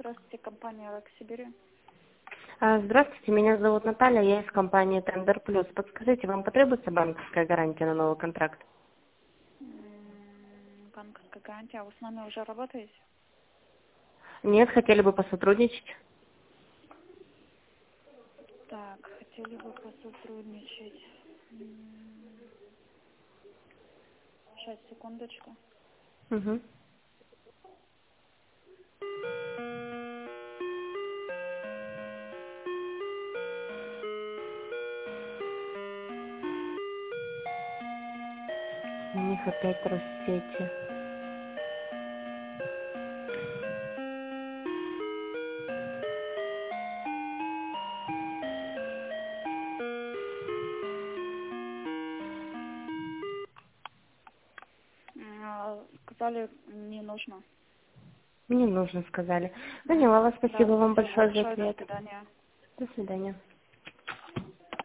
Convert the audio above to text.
Здравствуйте, компания «Лак Сибири». Здравствуйте, меня зовут Наталья, я из компании Tender Plus. Подскажите, вам потребуется банковская гарантия на новый контракт? Банковская гарантия. А вы с нами уже работаете? Нет, хотели бы посотрудничать. Так, хотели бы посотрудничать. Сейчас, секундочку. Угу. У них опять Россети. Сказали, не нужно. Не нужно, сказали. Поняла вас, Да, спасибо вам спасибо большое за большое. До ответ. свидания. До свидания.